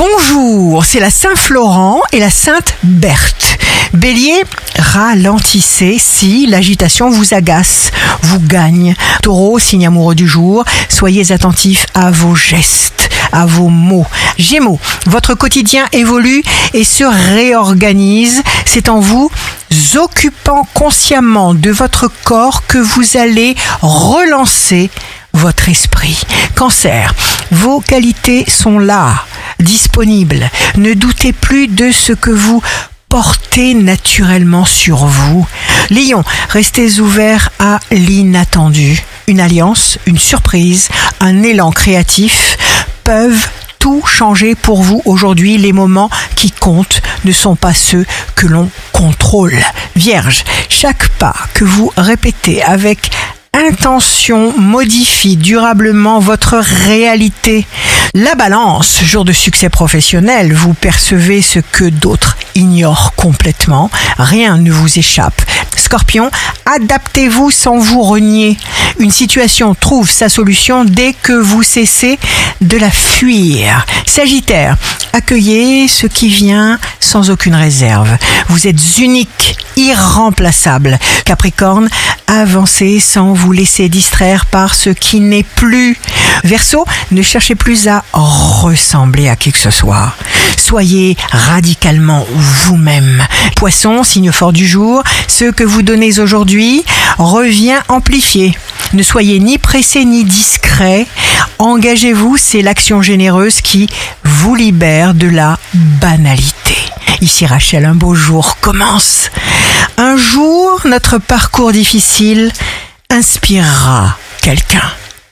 Bonjour, c'est la Saint-Florent et la Sainte Berthe. Bélier, ralentissez si l'agitation vous agace, vous gagne. Taureau, signe amoureux du jour, soyez attentif à vos gestes, à vos mots. Gémeaux, votre quotidien évolue et se réorganise. C'est en vous occupant consciemment de votre corps que vous allez relancer votre esprit. Cancer, vos qualités sont là, disponibles. Ne doutez plus de ce que vous portez naturellement sur vous. Lion, restez ouvert à l'inattendu. Une alliance, une surprise, un élan créatif peuvent tout changer pour vous aujourd'hui. Les moments qui comptent ne sont pas ceux que l'on contrôle. Vierge, chaque pas que vous répétez avec intention modifie durablement votre réalité. La Balance, jour de succès professionnel, vous percevez ce que d'autres ignorent complètement. Rien ne vous échappe. Scorpion, adaptez-vous sans vous renier. Une situation trouve sa solution dès que vous cessez de la fuir. Sagittaire, accueillez ce qui vient sans aucune réserve. Vous êtes unique, irremplaçable. Capricorne, avancez sans vous laisser distraire par ce qui n'est plus. Verseau, ne cherchez plus à ressembler à qui que ce soit. Soyez radicalement vous-même. Poisson, signe fort du jour, ce que vous donnez aujourd'hui revient amplifié. Ne soyez ni pressé ni discret. Engagez-vous, c'est l'action généreuse qui vous libère de la banalité. Ici Rachel, un beau jour commence. Un jour, notre parcours difficile inspirera quelqu'un.